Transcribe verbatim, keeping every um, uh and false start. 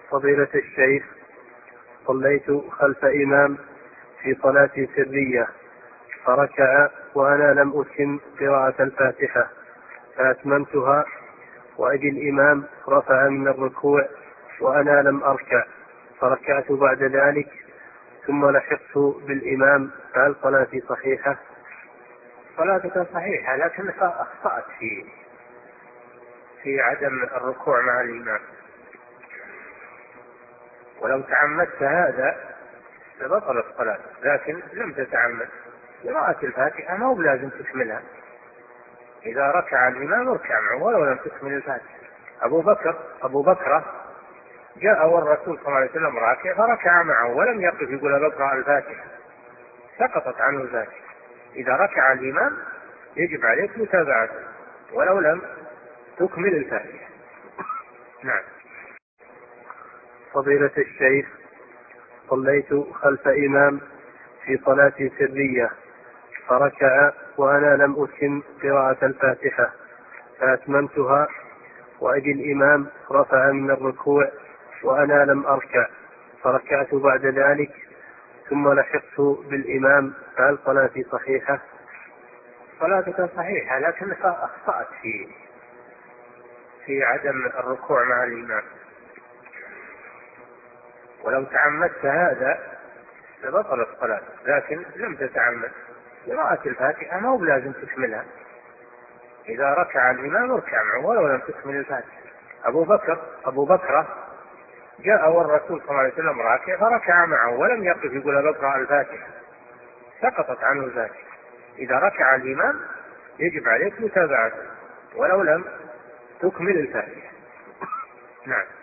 فضيلة الشيخ، صليت خلف إمام في صلاة سرية فركع وأنا لم أتم قراءة الفاتحة فأتممتها، وأجي الإمام رفع من الركوع وأنا لم أركع فركعت بعد ذلك ثم لحقت بالإمام، فهل صلاتي صحيحة؟ صلاتك صحيحة، لكن أخطأت في في عدم الركوع مع الإمام، ولو تعمدت هذا لبطلت صلاتك، لكن لم تتعمد. قراءة الفاتحة ما هو لازم تكملها، إذا ركع الإمام اركع معه ولو لم تكمل الفاتحة. أبو بكر أبو بكرة جاء والرسول صلى الله عليه وسلم راكع فركع معه ولم يقف يقول بقرأ الفاتحة، سقطت عنه الفاتحة. إذا ركع الإمام يجب عليك متابعته ولو لم تكمل الفاتحة. نعم. فضيلة الشيخ، صليت خلف إمام في صلاة سرية فركع وأنا لم أتم قراءة الفاتحة فأتممتها، وأجي الإمام رفع من الركوع وأنا لم أركع فركعت بعد ذلك ثم لحقت بالإمام، فهل صلاتي صحيحة؟ صلاتك صحيحة، لكن أخطأت في في عدم الركوع مع الإمام، ولو تعمدت هذا لبطلت صلاتك، لكن لم تتعمد. قراءة الفاتحة ما هو لازم تكملها، إذا ركع الإمام اركع معه ولو لم تكمل الفاتحة. أبو بكر أبو بكرة جاء والرسول صلى الله عليه وسلم راكع فركع معه ولم يقف يقول بقرأ الفاتحة، سقطت عنه الفاتحة. إذا ركع الإمام يجب عليك متابعته ولو لم تكمل الفاتحة. نعم.